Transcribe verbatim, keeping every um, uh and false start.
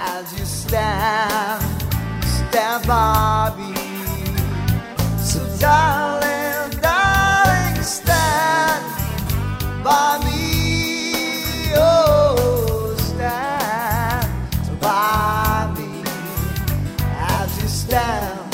as you stand, stand by me. So darling, darling, stand by me. Oh, stand by me as you stand.